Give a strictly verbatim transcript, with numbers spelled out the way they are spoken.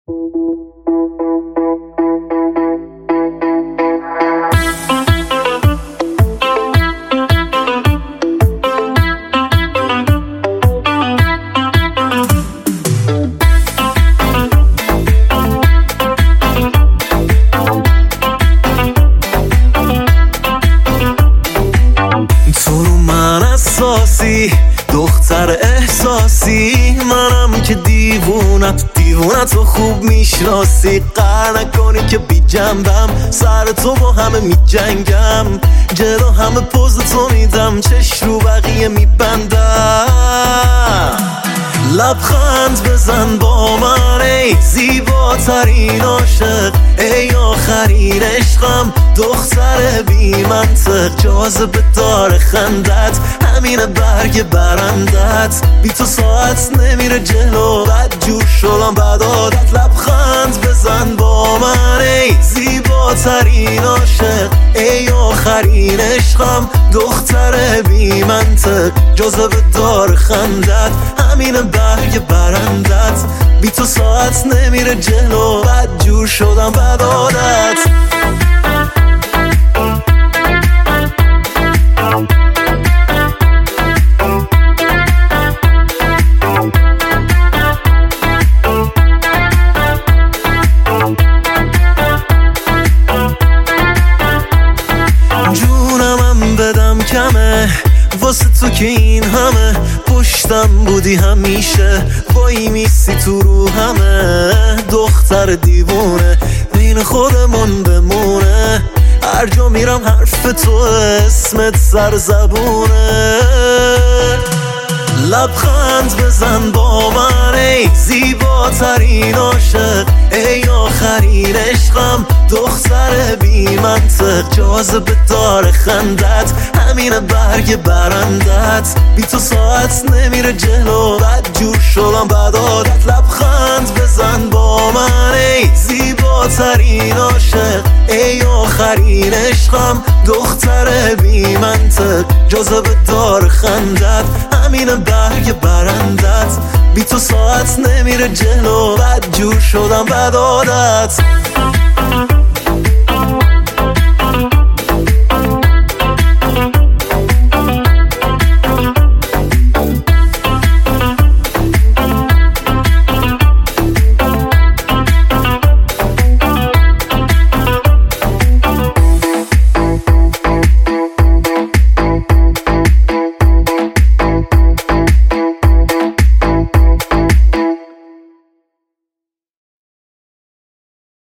دختر احساسی، منم که دیوونت دیوونت رو خوب میشناسی. قهر نکنی که بی جنبم، سر تو با همه می جنگم، جلو همه پوز تو میدم، چش رو بقیه میبندم. لبخند بزن با من ای زیباترین عاشق، ای آخرین عشقم، دختر بی منطق، جاذبه دار خندت، همین برگ برندت، بی تو ساعت نمیره جلو، بد جور شدم بد عادت. لبخند بزن با من ای زیباترین عاشق، ای آخرین عشقم، دختر بی منطق، جاذبه دار خندت، همین برگ برندت، بی تو ساعت نمیره جلو، بد جور شدم بد عادت. جونمم بدم کمه واسه تو که این همه پشتم بودی همیشه، وای میسی تو رو همه، دختر دیوونه بین خودمون بمونه، هر جا میرم حرف تو اسمت سر زبونه. لبخند بزن با من ای زیباترین عاشق، ای آخرین عشقم، دختر بی منطق، جاذبه دار خندت، همین برگ برندت، بی تو ساعت نمیره جلو، بد جور شدم بد عادت. لبخند بزن با من ای زیباترین عاشق، ای آخرین عشقم، دختر بی منطق، جاذبه دار خندت، همین برگ برندت، بی تو ساعت نمیره جلو، بد جور شدم بد عادت.